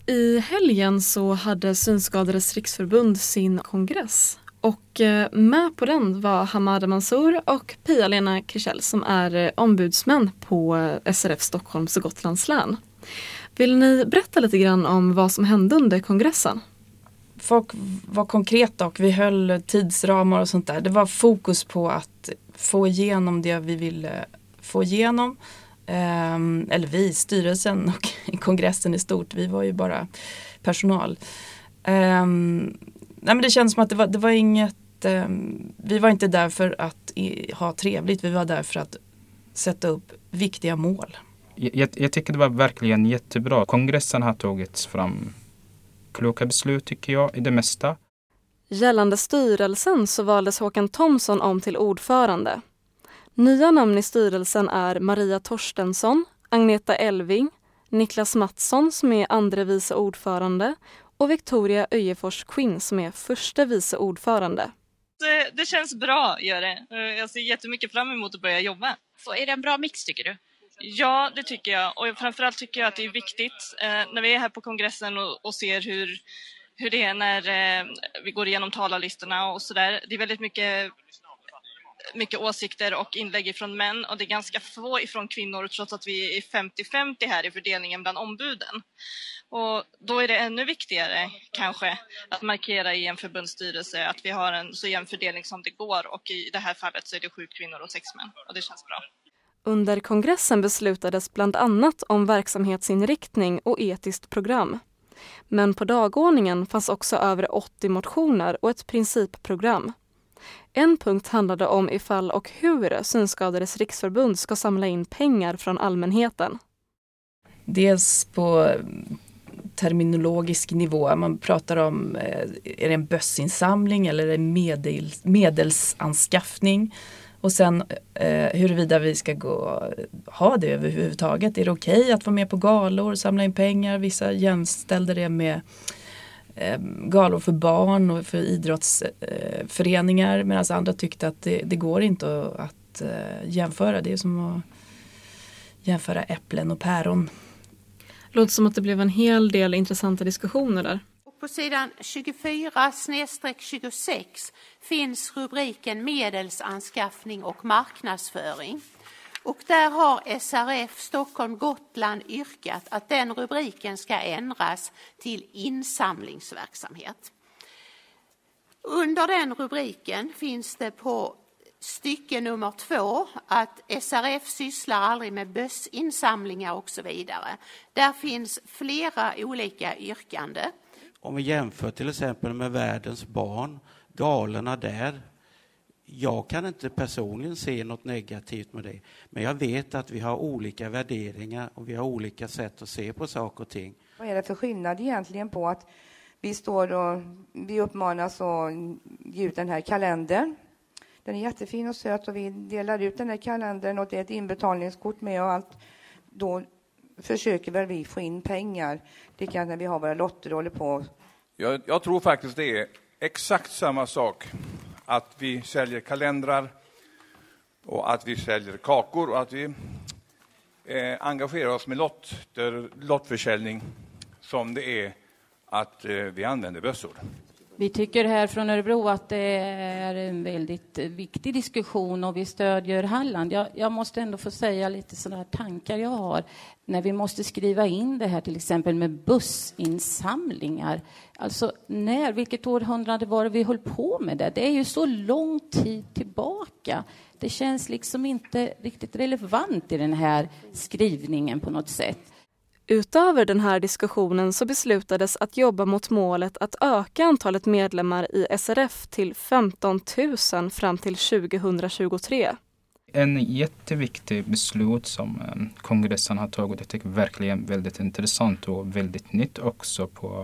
I helgen så hade Synskadades riksförbund sin kongress. Och med på den var Hamada Mansour och Pia-Lena Krichell som är ombudsmän på SRF Stockholms och Gotlands län. Vill ni berätta lite grann om vad som hände under kongressen? Folk var konkreta och vi höll tidsramar och sånt där. Det var fokus på att få igenom det vi ville få igenom. Eller vi, styrelsen och kongressen i stort. Vi var ju bara personal. Nej, men det känns som att det var inget... vi var inte där för att ha trevligt. Vi var där för att sätta upp viktiga mål. Jag tycker det var verkligen jättebra. Kongressen har tagits fram kloka beslut tycker jag i det mesta. Gällande styrelsen så valdes Håkan Thomsson om till ordförande. Nya namn i styrelsen är Maria Torstensson, Agneta Elving, Niklas Mattsson som är andre vice ordförande och Victoria Öjefors Quinn som är förste vice ordförande. Det känns bra, gör det. Jag ser jättemycket fram emot att börja jobba. Så är det en bra mix tycker du? Ja, det tycker jag. Och framförallt tycker jag att det är viktigt när vi är här på kongressen och ser hur det är när vi går igenom talarlistorna och sådär. Det är väldigt mycket åsikter och inlägg från män och det är ganska få ifrån kvinnor trots att vi är 50-50 här i fördelningen bland ombuden. Och då är det ännu viktigare kanske att markera i en förbundsstyrelse att vi har en så jämn fördelning som det går och i det här fallet så är det 7 kvinnor och 6 män och det känns bra. Under kongressen beslutades bland annat om verksamhetsinriktning och etiskt program. Men på dagordningen fanns också över 80 motioner och ett principprogram. En punkt handlade om ifall och hur Synskadades riksförbund ska samla in pengar från allmänheten. Dels på terminologisk nivå. Man pratar om, är det en bössinsamling eller är det medelsanskaffning? Och sen huruvida vi ska ha det överhuvudtaget. Är det okej att vara med på galor och samla in pengar? Vissa jämställde det med galor för barn och för idrottsföreningar. Medan andra tyckte att det går inte att jämföra. Det är som att jämföra äpplen och päron. Låter som att det blev en hel del intressanta diskussioner där. På sidan 24/26 finns rubriken medelsanskaffning och marknadsföring. Och där har SRF Stockholm Gotland yrkat att den rubriken ska ändras till insamlingsverksamhet. Under den rubriken finns det på stycke nummer 2 att SRF sysslar aldrig med bössinsamlingar och så vidare. Där finns flera olika yrkanden. Om vi jämför till exempel med Världens barn, galorna där. Jag kan inte personligen se något negativt med det. Men jag vet att vi har olika värderingar och vi har olika sätt att se på saker och ting. Vad är det för skillnad egentligen på att vi uppmanas att ge ut den här kalendern? Den är jättefin och söt och vi delar ut den här kalendern och det är ett inbetalningskort med och allt. Då försöker väl vi få in pengar. Likadant när vi har våra lotter och håller på. Jag tror faktiskt det är exakt samma sak. Att vi säljer kalendrar och att vi säljer kakor och att vi engagerar oss med lottförsäljning som det är att vi använder bössor. Vi tycker här från Örebro att det är en väldigt viktig diskussion och vi stödjer Halland. Jag måste ändå få säga lite sådana tankar jag har. När vi måste skriva in det här till exempel med bussinsamlingar. Alltså vilket århundrade var det vi höll på med det? Det är ju så lång tid tillbaka. Det känns liksom inte riktigt relevant i den här skrivningen på något sätt. Utöver den här diskussionen så beslutades att jobba mot målet att öka antalet medlemmar i SRF till 15 000 fram till 2023. En jätteviktig beslut som kongressen har tagit, jag tycker verkligen väldigt intressant och väldigt nytt också på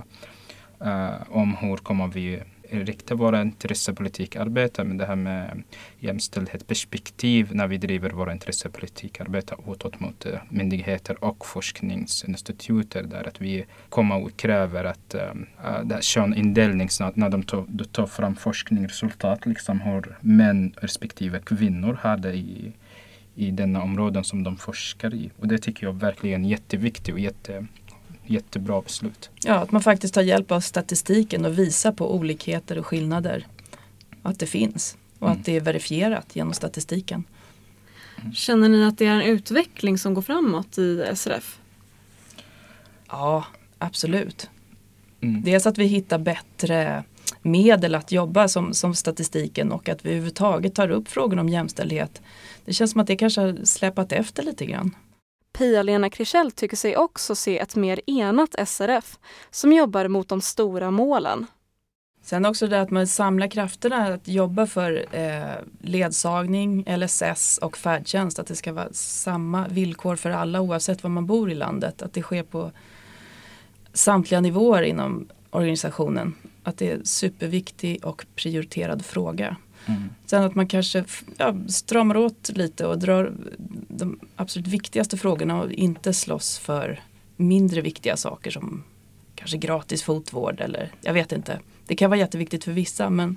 om hur kommer vi rikta våra intressepolitikarbete med det här med jämställdhetsperspektiv när vi driver våra intressepolitikarbete utåt mot myndigheter och forskningsinstituter där att vi kommer och kräver att könindelning när de tar fram forskningsresultat liksom hur män respektive kvinnor har det i denna områden som de forskar i. Och det tycker jag verkligen är jätteviktigt och jättebra beslut. Ja, att man faktiskt tar hjälp av statistiken och visar på olikheter och skillnader. Att det finns och att det är verifierat genom statistiken. Känner ni att det är en utveckling som går framåt i SRF? Ja, absolut. Dels att vi hittar bättre medel att jobba som statistiken och att vi överhuvudtaget tar upp frågan om jämställdhet. Det känns som att det kanske har släpat efter lite grann. Pia-Lena Krischell tycker sig också se ett mer enat SRF som jobbar mot de stora målen. Sen också det att man samlar krafterna att jobba för ledsagning, LSS och färdtjänst. Att det ska vara samma villkor för alla oavsett var man bor i landet. Att det sker på samtliga nivåer inom organisationen. Att det är en superviktig och prioriterad fråga. Sen att man kanske stramar åt lite och drar de absolut viktigaste frågorna och inte slåss för mindre viktiga saker som kanske gratis fotvård eller jag vet inte. Det kan vara jätteviktigt för vissa men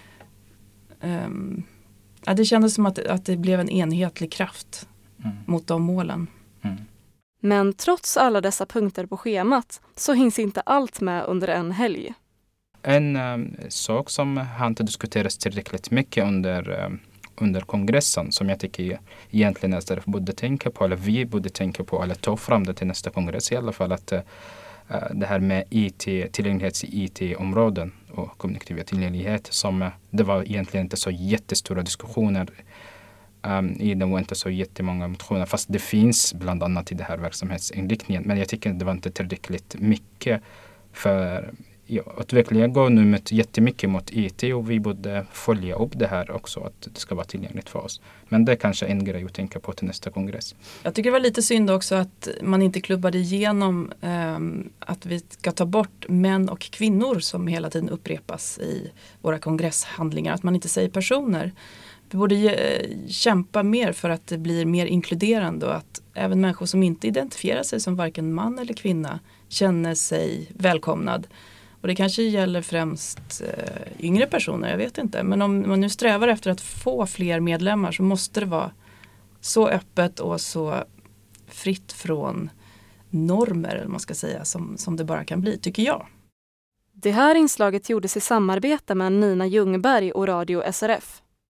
det kändes som att det blev en enhetlig kraft mot de målen. Men trots alla dessa punkter på schemat så hinns inte allt med under en helg. En sak som har inte diskuterats tillräckligt mycket under kongressen som jag tycker egentligen SRF borde tänka på eller vi borde tänka på eller ta fram det till nästa kongress i alla fall att det här med tillgänglighet i IT-områden och kommunikativ tillgänglighet som det var egentligen inte så jättestora diskussioner i det var inte så jättemånga motioner fast det finns bland annat i det här verksamhetsinriktningen men jag tycker det var inte tillräckligt mycket för att verkligen gå nu jättemycket mot IT och vi borde följa upp det här också att det ska vara tillgängligt för oss. Men det är kanske en grej att tänka på till nästa kongress. Jag tycker det var lite synd också att man inte klubbade igenom att vi ska ta bort män och kvinnor som hela tiden upprepas i våra kongresshandlingar. Att man inte säger personer. Vi borde kämpa mer för att det blir mer inkluderande och att även människor som inte identifierar sig som varken man eller kvinna känner sig välkomnad. Och det kanske gäller främst yngre personer, jag vet inte. Men om man nu strävar efter att få fler medlemmar så måste det vara så öppet och så fritt från normer, eller man ska säga, som det bara kan bli, tycker jag. Det här inslaget gjordes i samarbete med Nina Ljungberg och Radio SRF.